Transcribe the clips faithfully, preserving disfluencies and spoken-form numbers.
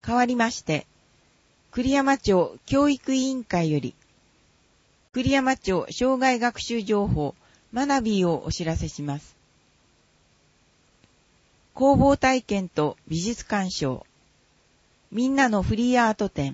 代わりまして、栗山町教育委員会より、栗山町障害学習情報マナビーをお知らせします。工房体験と美術鑑賞、みんなのフリーアート展。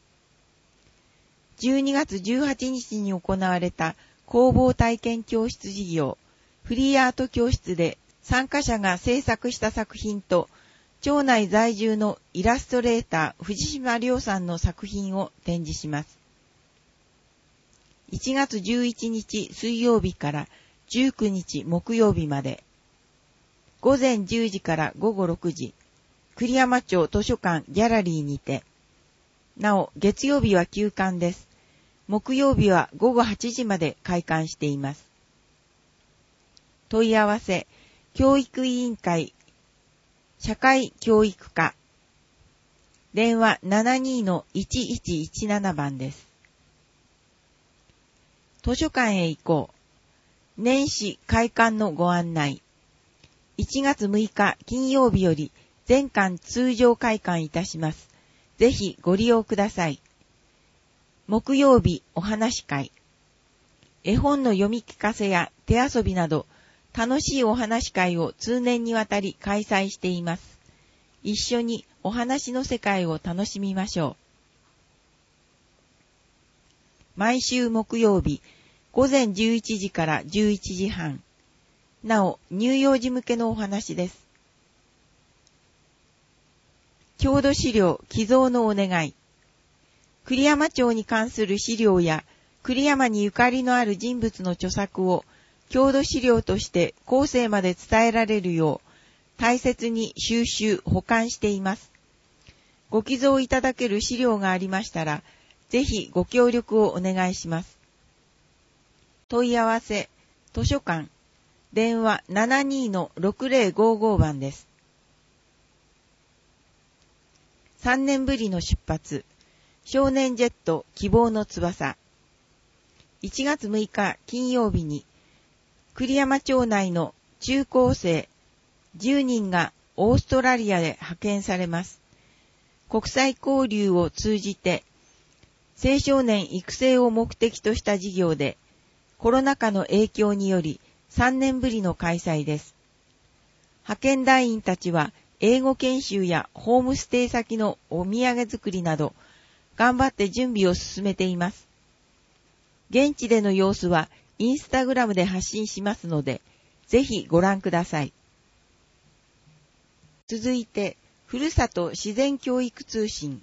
じゅうにがつじゅうはちにちに行われた工房体験教室事業、フリーアート教室で参加者が制作した作品と、町内在住のイラストレーター藤島亮さんの作品を展示します。いちがつじゅういちにち水曜日からじゅうくにち木曜日まで、ごぜんじゅうじからごごろくじ、栗山町図書館ギャラリーにて、なお月曜日は休館です。木曜日はごごはちじまで開館しています。問い合わせ、教育委員会社会教育課、電話 ななにーのいちいちいちなな 番です。図書館へ行こう。年始開館のご案内。いちがつむいか金曜日より全館通常開館いたします。ぜひご利用ください。木曜日お話会。絵本の読み聞かせや手遊びなど、楽しいお話会を通年にわたり開催しています。一緒にお話の世界を楽しみましょう。毎週木曜日、ごぜんじゅういちじからじゅういちじはん。なお、乳幼児向けのお話です。郷土資料寄贈のお願い。栗山町に関する資料や、栗山にゆかりのある人物の著作を、郷土資料として後世まで伝えられるよう大切に収集保管しています。ご寄贈いただける資料がありましたらぜひご協力をお願いします。問い合わせ図書館電話 ななにーのろくぜろごご 番です。さんねんぶりの出発少年ジェット希望の翼。いちがつむいか金曜日に栗山町内の中高生じゅうにんがオーストラリアで派遣されます。国際交流を通じて青少年育成を目的とした事業でコロナ禍の影響によりさんねんぶりの開催です。派遣団員たちは英語研修やホームステイ先のお土産作りなど頑張って準備を進めています。現地での様子はインスタグラムで発信しますので、ぜひご覧ください。続いて、ふるさと自然教育通信。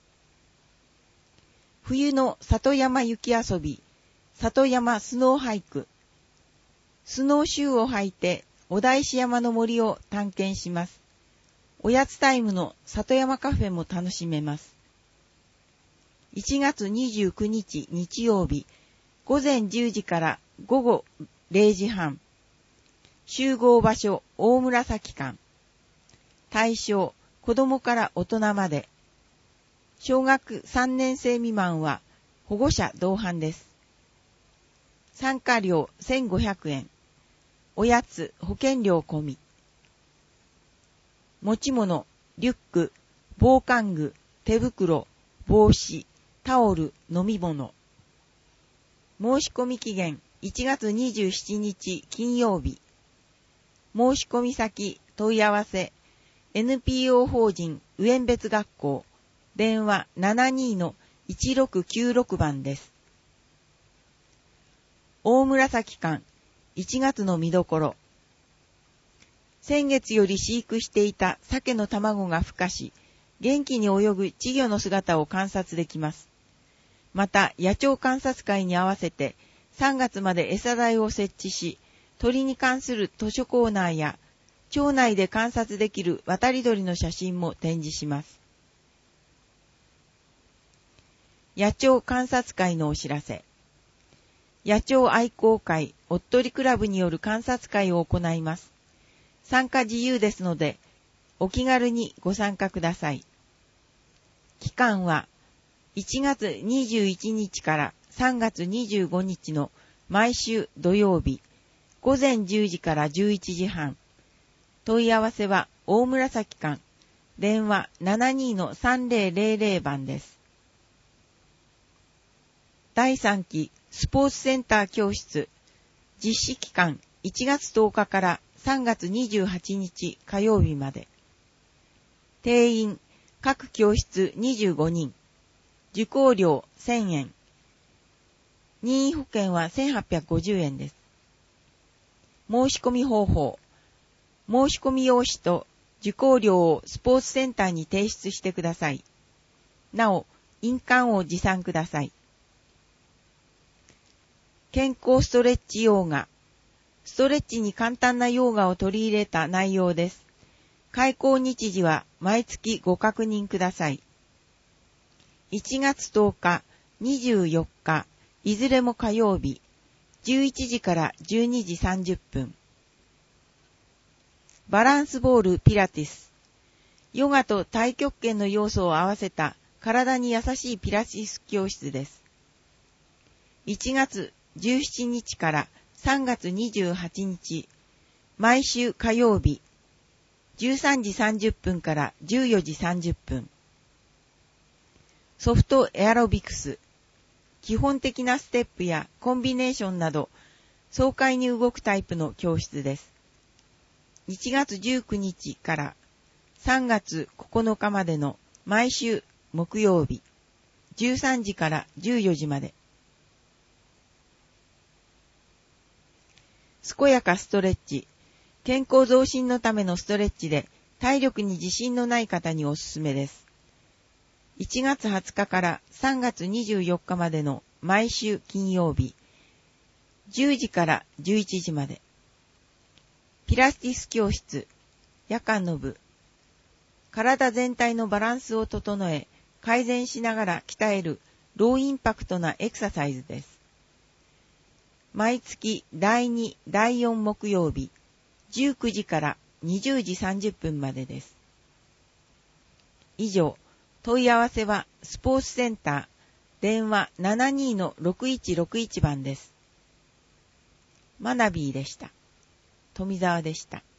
冬の里山雪遊び、里山スノーハイク。スノーシューを履いて、小田石山の森を探検します。おやつタイムの里山カフェも楽しめます。いちがつにじゅうくにち日曜日、ごぜんじゅうじからごごれいじはん。集合場所大紫館。対象子供から大人まで。小学さんねんせい未満は保護者同伴です。参加料せんごひゃくえん。おやつ保険料込み。持ち物リュック、防寒具、手袋、帽子、タオル、飲み物。申し込み期限いちがつにじゅうしちにち金曜日。申し込み先問い合わせ エヌピーオー 法人上遠別学校電話 ななにーのいちろくきゅうろく 番です。大紫館いちがつの見どころ。先月より飼育していた鮭の卵が孵化し、元気に泳ぐ稚魚の姿を観察できます。また、野鳥観察会に合わせてさんがつまで餌台を設置し、鳥に関する図書コーナーや、町内で観察できる渡り鳥の写真も展示します。野鳥観察会のお知らせ。野鳥愛好会おっとりクラブによる観察会を行います。参加自由ですので、お気軽にご参加ください。期間はいちがつにじゅういちにちからさんがつにじゅうごにちの毎週土曜日、ごぜんじゅうじからじゅういちじはん。問い合わせは大紫館電話 ななにーさんぜろぜろぜろ 番です。だいさんきスポーツセンター教室、実施期間いちがつとおかからさんがつにじゅうはちにち火曜日まで。定員、各教室にじゅうごにん。受講料せんえん。任意保険はせんはっぴゃくごじゅうえんです。申し込み方法。申し込み用紙と受講料をスポーツセンターに提出してください。なお、印鑑を持参ください。健康ストレッチヨガ。ストレッチに簡単なヨガを取り入れた内容です。開講日時は毎月ご確認ください。いちがつとおか、にじゅうよっか、いずれも火曜日、じゅういちじからじゅうにじさんじゅっぷん。バランスボールピラティス。ヨガと太極拳の要素を合わせた体に優しいピラティス教室です。いちがつじゅうしちにちからさんがつにじゅうはちにち、毎週火曜日、じゅうさんじさんじゅっぷんからじゅうよじさんじゅっぷん。ソフトエアロビクス。基本的なステップやコンビネーションなど、爽快に動くタイプの教室です。いちがつじゅうくにちからさんがつここのかまでの毎週木曜日、じゅうさんじからじゅうよじまで。健やかストレッチ。健康増進のためのストレッチで体力に自信のない方におすすめです。いちがつはつかからさんがつにじゅうよっかまでの毎週金曜日、じゅうじからじゅういちじまで。ピラティス教室、夜間の部。体全体のバランスを整え、改善しながら鍛えるローインパクトなエクササイズです。毎月だいに、だいよん木曜日、じゅうくじからにじゅうじさんじゅっぷんまでです。以上、問い合わせはスポーツセンター、電話 ななにーろくいちろくいち 番です。マナビーでした。富澤でした。